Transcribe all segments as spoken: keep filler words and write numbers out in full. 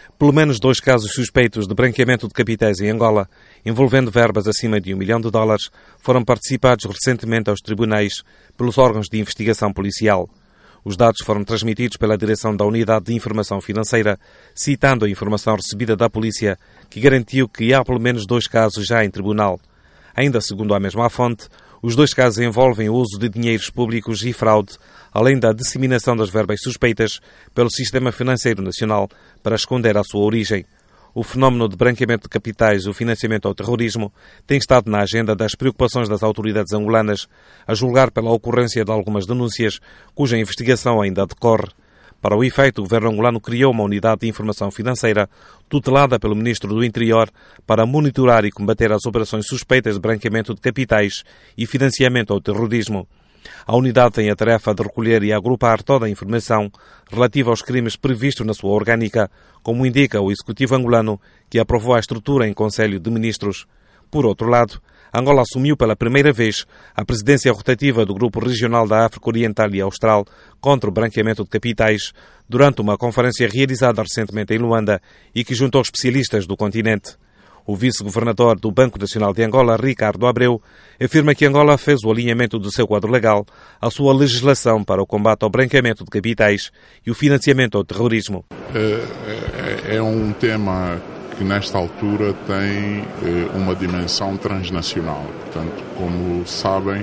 Pelo menos dois casos suspeitos de branqueamento de capitais em Angola, envolvendo verbas acima de um milhão de dólares, foram participados recentemente aos tribunais pelos órgãos de investigação policial. Os dados foram transmitidos pela direção da Unidade de Informação Financeira, citando a informação recebida da polícia, que garantiu que há pelo menos dois casos já em tribunal. Ainda segundo a mesma fonte, os dois casos envolvem o uso de dinheiros públicos e fraude, além da disseminação das verbas suspeitas pelo Sistema Financeiro Nacional para esconder a sua origem. O fenómeno de branqueamento de capitais e o financiamento ao terrorismo tem estado na agenda das preocupações das autoridades angolanas, a julgar pela ocorrência de algumas denúncias, cuja investigação ainda decorre. Para o efeito, o governo angolano criou uma unidade de informação financeira tutelada pelo Ministro do Interior para monitorar e combater as operações suspeitas de branqueamento de capitais e financiamento ao terrorismo. A unidade tem a tarefa de recolher e agrupar toda a informação relativa aos crimes previstos na sua orgânica, como indica o Executivo angolano, que aprovou a estrutura em Conselho de Ministros. Por outro lado, Angola assumiu pela primeira vez a presidência rotativa do Grupo Regional da África Oriental e Austral contra o branqueamento de capitais, durante uma conferência realizada recentemente em Luanda e que juntou especialistas do continente. O vice-governador do Banco Nacional de Angola, Ricardo Abreu, afirma que Angola fez o alinhamento do seu quadro legal à sua legislação para o combate ao branqueamento de capitais e o financiamento ao terrorismo. É, é, é um tema que nesta altura tem uma dimensão transnacional. Portanto, como sabem,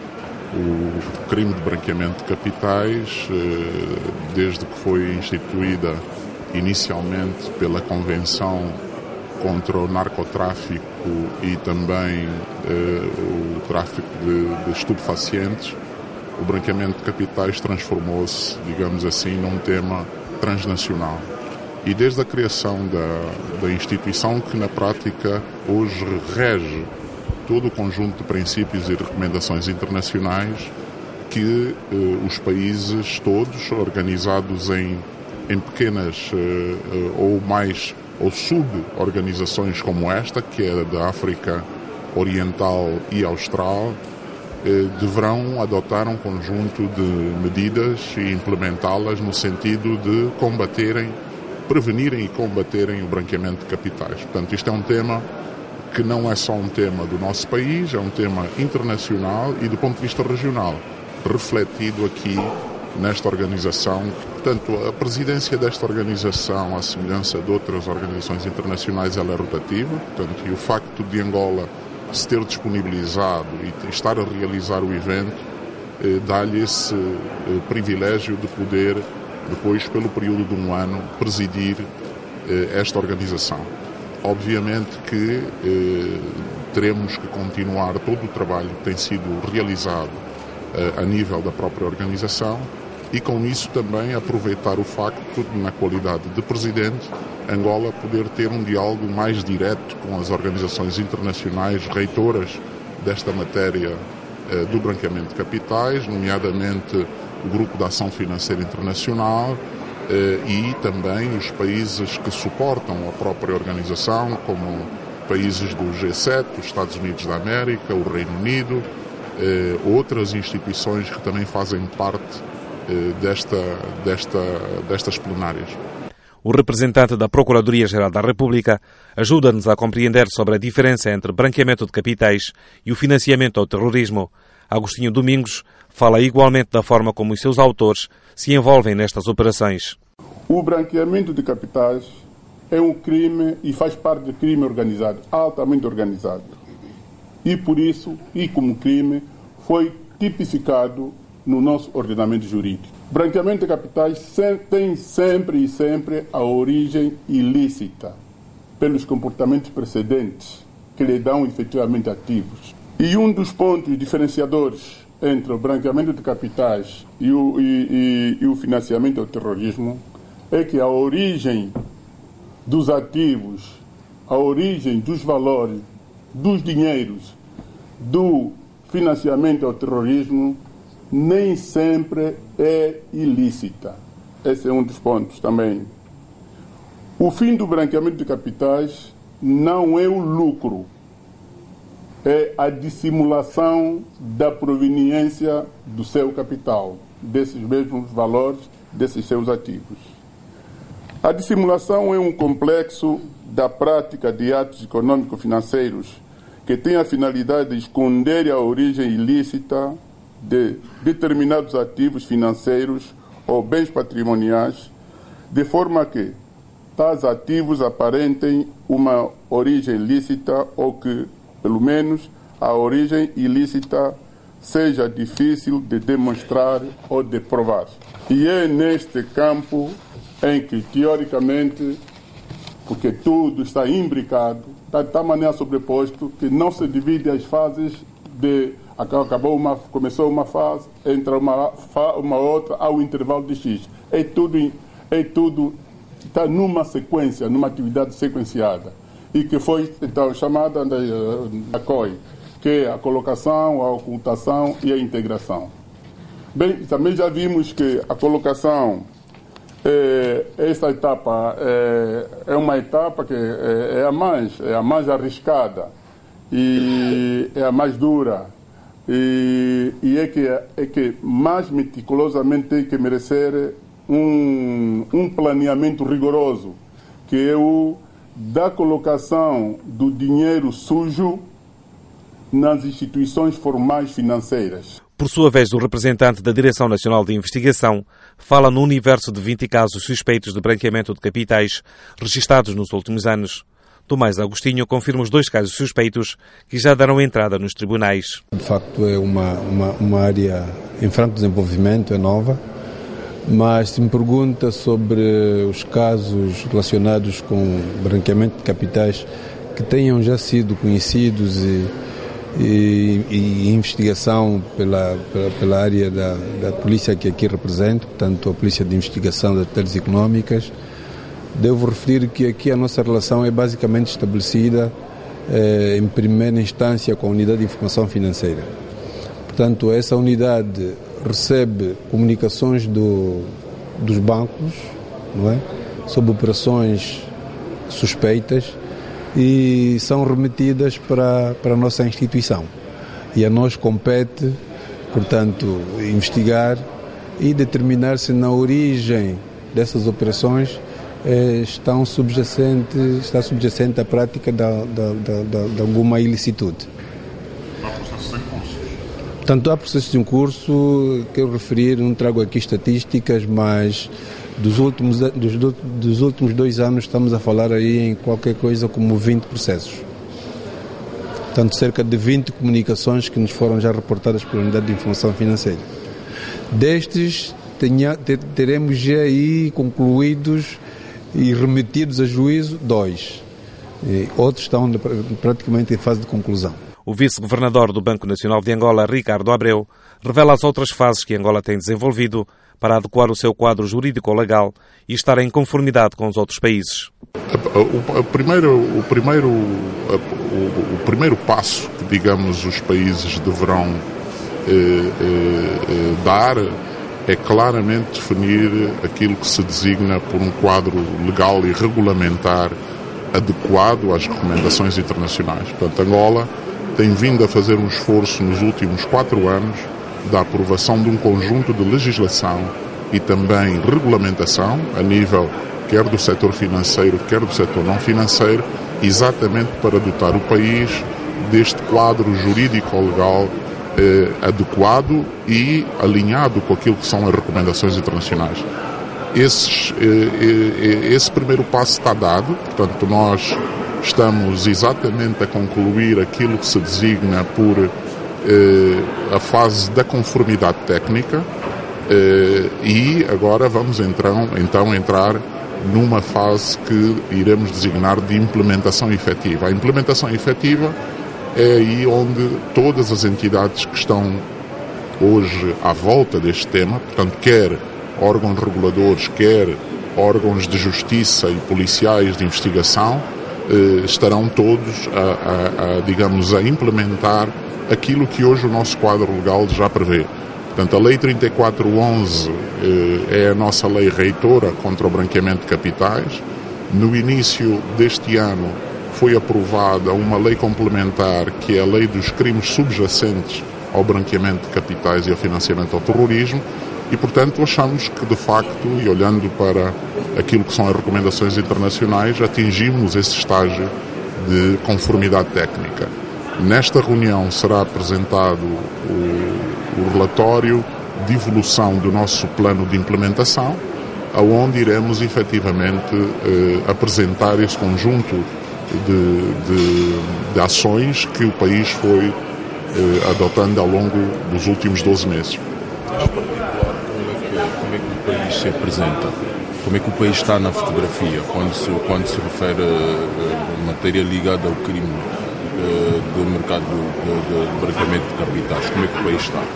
o crime de branqueamento de capitais, desde que foi instituída inicialmente pela Convenção contra o narcotráfico e também o tráfico de, de estupefacientes, o branqueamento de capitais transformou-se, digamos assim, num tema transnacional. E desde a criação da, da instituição, que na prática hoje rege todo o conjunto de princípios e recomendações internacionais que eh, os países todos, organizados em, em pequenas eh, ou mais ou sub-organizações como esta, que é da África Oriental e Austral, eh, deverão adotar um conjunto de medidas e implementá-las no sentido de combaterem prevenirem e combaterem o branqueamento de capitais. Portanto, isto é um tema que não é só um tema do nosso país, é um tema internacional e do ponto de vista regional, refletido aqui nesta organização. Portanto, a presidência desta organização, à semelhança de outras organizações internacionais, ela é rotativa. Portanto, e o facto de Angola se ter disponibilizado e estar a realizar o evento eh, dá-lhe esse eh, privilégio de poder, depois, pelo período de um ano, presidir eh, esta organização. Obviamente que eh, teremos que continuar todo o trabalho que tem sido realizado eh, a nível da própria organização e, com isso, também aproveitar o facto de, na qualidade de presidente, Angola poder ter um diálogo mais direto com as organizações internacionais reitoras desta matéria eh, do branqueamento de capitais, nomeadamente o Grupo de Ação Financeira Internacional eh, e também os países que suportam a própria organização, como países do G sete, os Estados Unidos da América, o Reino Unido, eh, outras instituições que também fazem parte eh, desta, desta, destas plenárias. O representante da Procuradoria-Geral da República ajuda-nos a compreender sobre a diferença entre branqueamento de capitais e o financiamento ao terrorismo. Agostinho Domingos fala igualmente da forma como os seus autores se envolvem nestas operações. O branqueamento de capitais é um crime e faz parte do crime organizado, altamente organizado. E por isso, e como crime, foi tipificado no nosso ordenamento jurídico. Branqueamento de capitais tem sempre e sempre a origem ilícita, pelos comportamentos precedentes que lhe dão efetivamente ativos. E um dos pontos diferenciadores entre o branqueamento de capitais e o, e, e, e o financiamento ao terrorismo é que a origem dos ativos, a origem dos valores, dos dinheiros, do financiamento ao terrorismo nem sempre é ilícita. Esse é um dos pontos também. O fim do branqueamento de capitais não é o lucro, é a dissimulação da proveniência do seu capital, desses mesmos valores, desses seus ativos. A dissimulação é um complexo da prática de atos econômico-financeiros que tem a finalidade de esconder a origem ilícita de determinados ativos financeiros ou bens patrimoniais, de forma que tais ativos aparentem uma origem ilícita ou que, pelo menos, a origem ilícita seja difícil de demonstrar ou de provar. E é neste campo em que, teoricamente, porque tudo está imbricado, está de tal maneira sobreposto que não se divide as fases de acabou uma, começou uma fase, entra uma, uma outra ao intervalo de X. É tudo, é tudo está numa sequência, numa atividade sequenciada e que foi então chamada da, da C O I, que é a colocação, a ocultação e a integração. Bem, também já vimos que a colocação, é, essa etapa é, é uma etapa que é, é a mais, é a mais arriscada e é a mais dura e, e é, que, é que mais meticulosamente tem que merecer um, um planeamento rigoroso, que é o da colocação do dinheiro sujo nas instituições formais financeiras. Por sua vez, o representante da Direção Nacional de Investigação fala no universo de vinte casos suspeitos de branqueamento de capitais registados nos últimos anos. Tomás Agostinho confirma os dois casos suspeitos que já deram entrada nos tribunais. De facto, é uma, uma, uma área em franco desenvolvimento, é nova, mas se me pergunta sobre os casos relacionados com branqueamento de capitais que tenham já sido conhecidos e E, e investigação pela, pela, pela área da, da polícia que aqui represento, portanto a Polícia de Investigação das Atividades Económicas, devo referir que aqui a nossa relação é basicamente estabelecida eh, em primeira instância com a Unidade de Informação Financeira. Portanto, essa unidade recebe comunicações do, dos bancos, não é? Sobre operações suspeitas, e são remetidas para, para a nossa instituição. E a nós compete, portanto, investigar e determinar se na origem dessas operações eh, estão subjacentes, está subjacente à prática da, da, da, da, de alguma ilicitude. Há processos em curso? Portanto, há processos em curso, quero referir, não trago aqui estatísticas, mas Dos últimos, dos, dos últimos dois anos estamos a falar aí em qualquer coisa como vinte processos. Portanto, cerca de vinte comunicações que nos foram já reportadas pela Unidade de Informação Financeira. Destes, tenha, ter, teremos já aí concluídos e remetidos a juízo dois. E outros estão praticamente em fase de conclusão. O vice-governador do Banco Nacional de Angola, Ricardo Abreu, revela as outras fases que Angola tem desenvolvido para adequar o seu quadro jurídico-legal e estar em conformidade com os outros países. O, o, primeiro, o, primeiro, o, o primeiro passo que, digamos, os países deverão eh, eh, dar é claramente definir aquilo que se designa por um quadro legal e regulamentar adequado às recomendações internacionais. Portanto, Angola tem vindo a fazer um esforço nos últimos quatro anos da aprovação de um conjunto de legislação e também regulamentação a nível quer do setor financeiro, quer do setor não financeiro, exatamente para dotar o país deste quadro jurídico-legal eh, adequado e alinhado com aquilo que são as recomendações internacionais. Esses, eh, eh, esse primeiro passo está dado, portanto nós estamos exatamente a concluir aquilo que se designa por a fase da conformidade técnica e agora vamos então, então entrar numa fase que iremos designar de implementação efetiva. A implementação efetiva é aí onde todas as entidades que estão hoje à volta deste tema, portanto quer órgãos reguladores, quer órgãos de justiça e policiais de investigação, estarão todos a, a, a digamos, a implementar aquilo que hoje o nosso quadro legal já prevê. Portanto, a Lei trinta e quatro onze eh, é a nossa lei reitora contra o branqueamento de capitais. No início deste ano foi aprovada uma lei complementar que é a Lei dos Crimes Subjacentes ao Branqueamento de Capitais e ao Financiamento ao Terrorismo E, portanto, achamos que, de facto, e olhando para aquilo que são as recomendações internacionais, atingimos esse estágio de conformidade técnica. Nesta reunião será apresentado o, o relatório de evolução do nosso plano de implementação, aonde iremos efetivamente eh, apresentar esse conjunto de, de, de ações que o país foi eh, adotando ao longo dos últimos doze meses. Como é que o país se apresenta? Como é que o país está na fotografia quando se, quando se refere a matéria ligada ao crime uh, do mercado de, de branqueamento de capitais? Como é que o país está?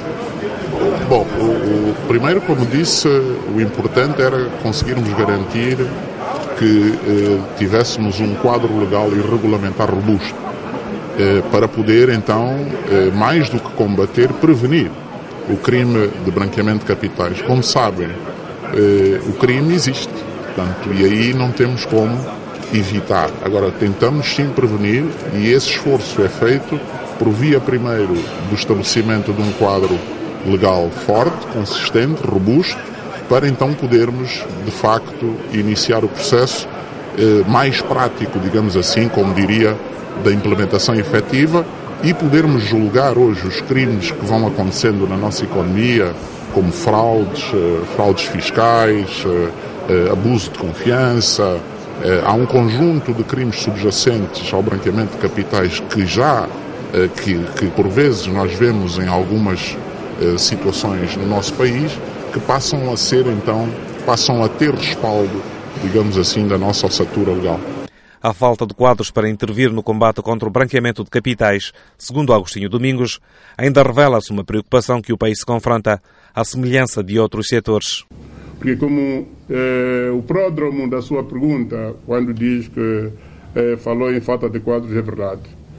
Bom, o, o, primeiro, como disse, o importante era conseguirmos garantir que eh, tivéssemos um quadro legal e regulamentar robusto eh, para poder, então, eh, mais do que combater, prevenir o crime de branqueamento de capitais. Como sabem, eh, o crime existe, portanto, e aí não temos como evitar. Agora, tentamos sim prevenir, e esse esforço é feito por via, primeiro, do estabelecimento de um quadro legal forte, consistente, robusto, para então podermos, de facto, iniciar o processo eh, mais prático, digamos assim, como diria, da implementação efetiva, e podermos julgar hoje os crimes que vão acontecendo na nossa economia, como fraudes, eh, fraudes fiscais, eh, eh, abuso de confiança. Eh, há um conjunto de crimes subjacentes ao branqueamento de capitais que já, eh, que, que por vezes nós vemos em algumas eh, situações no nosso país, que passam a ser, então, passam a ter respaldo, digamos assim, da nossa ossatura legal. A falta de quadros para intervir no combate contra o branqueamento de capitais, segundo Agostinho Domingos, ainda revela-se uma preocupação que o país se confronta à semelhança de outros setores. Porque como eh, o pródromo da sua pergunta, quando diz que eh, falou em falta de quadros, é verdade.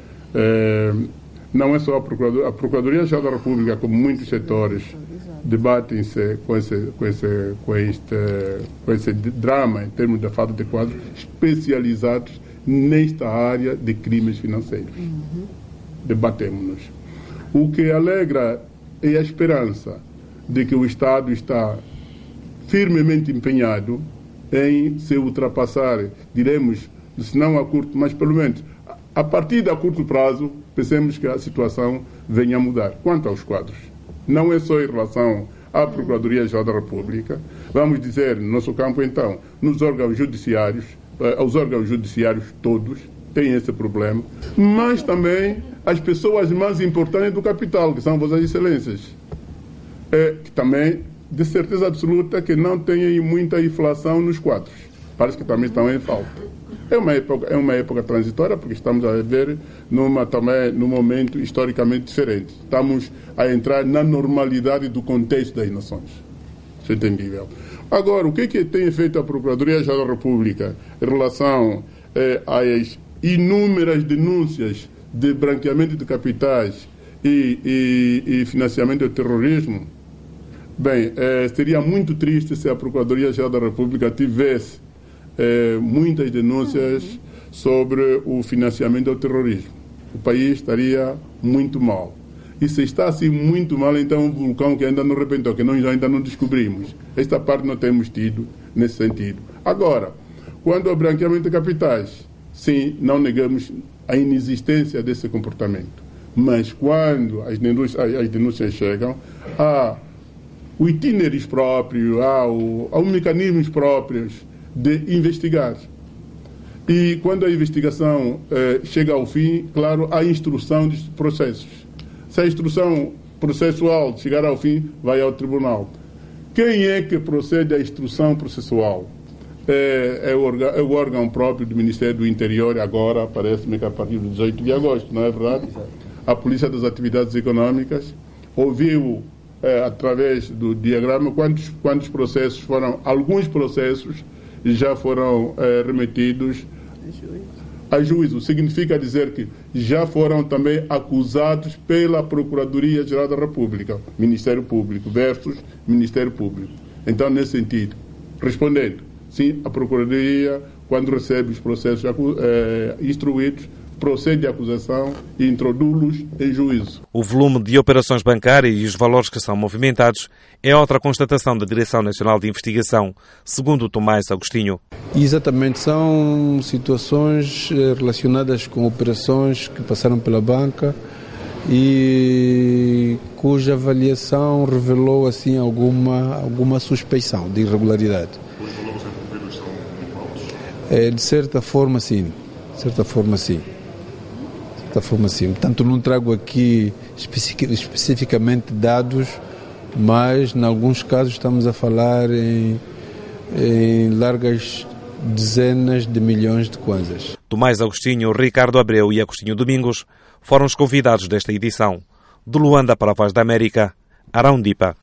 Eh, não é só a Procuradoria, a Procuradoria-Geral da República, como muitos setores, debatem-se com esse, com, esse, com, este, com esse drama em termos da falta de quadros especializados nesta área de crimes financeiros. Uhum. Debatemos-nos. O que alegra é a esperança de que o Estado está firmemente empenhado em se ultrapassar, diremos, se não a curto, mas pelo menos a partir de a curto prazo, pensemos que a situação venha a mudar. Quanto aos quadros, não é só em relação à Procuradoria-Geral da República, vamos dizer, no nosso campo, então, nos órgãos judiciários, aos órgãos judiciários todos têm esse problema, mas também as pessoas mais importantes do capital, que são Vossas Excelências, é, que também, de certeza absoluta, que não têm muita inflação nos quadros. Parece que também estão em falta. É uma época, é uma época transitória, porque estamos a viver numa, também, num momento historicamente diferente. Estamos a entrar na normalidade do contexto das nações. Isso é entendível. Agora, o que, é que tem feito a Procuradoria-Geral da República em relação eh, às inúmeras denúncias de branqueamento de capitais e, e, e financiamento do terrorismo? Bem, eh, seria muito triste se a Procuradoria-Geral da República tivesse Eh, muitas denúncias uhum. sobre o financiamento ao terrorismo. O país estaria muito mal. E se está assim muito mal, então um vulcão que ainda não arrebentou, que nós ainda não descobrimos. Esta parte não temos tido nesse sentido. Agora, quando o branqueamento de capitais, sim, não negamos a inexistência desse comportamento. Mas quando as denúncias, as denúncias chegam, há o itinerários próprios, há, o, há os mecanismos próprios de investigar. E quando a investigação eh, chega ao fim, claro, há instrução dos processos. Se a instrução processual chegar ao fim, vai ao tribunal. Quem é que procede à instrução processual? É, é, o, órgão, é o órgão próprio do Ministério do Interior, agora, parece-me que a partir do dezoito de agosto, não é verdade? A Polícia das Atividades Econômicas ouviu, é, através do diagrama, quantos, quantos processos foram, alguns processos já foram eh, remetidos a juízo. Significa dizer que já foram também acusados pela Procuradoria-Geral da República, Ministério Público versus Ministério Público. Então, nesse sentido, respondendo, sim, a Procuradoria, quando recebe os processos eh, instruídos, procede a acusação e introduz-los em juízo. O volume de operações bancárias e os valores que são movimentados é outra constatação da Direção Nacional de Investigação, segundo Tomás Agostinho. Exatamente, são situações relacionadas com operações que passaram pela banca e cuja avaliação revelou assim alguma, alguma suspeição de irregularidade. Os valores envolvidos são muito altos? É, de certa forma, sim. De certa forma, sim. De certa forma, sim. Portanto, não trago aqui especific, especificamente dados, mas, em alguns casos, estamos a falar em, em largas dezenas de milhões de kwanzas. Tomás Agostinho, Ricardo Abreu e Agostinho Domingos foram os convidados desta edição. De Luanda para a Voz da América, Arão Dipa.